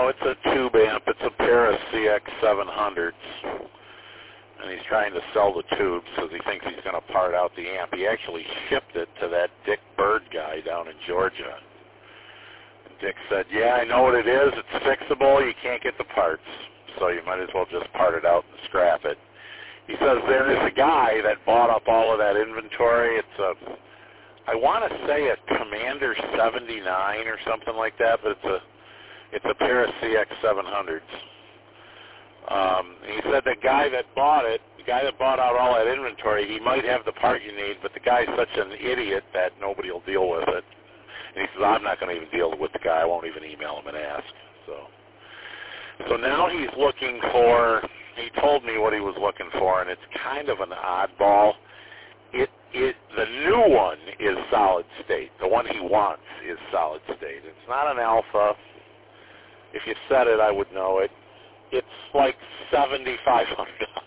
it's a tube amp. It's a pair of CX700s. And he's trying to sell the tubes because he thinks he's going to part out the amp. He actually shipped it to that Dick Bird guy down in Georgia. And Dick said, yeah, I know what it is. It's fixable. You can't get the parts. So you might as well just part it out and scrap it. He says there is a guy that bought up all of that inventory. I want to say a Commander 79 or something like that, but it's a pair of CX700s. He said the guy that bought out all that inventory, he might have the part you need, but the guy's such an idiot that nobody will deal with it. And he says, I'm not going to even deal with the guy. I won't even email him and ask. So now he's looking for, he told me what he was looking for, and it's kind of an oddball. The new one is solid state. The one he wants is solid state. It's not an alpha. If you said it, I would know it. It's like $7,500.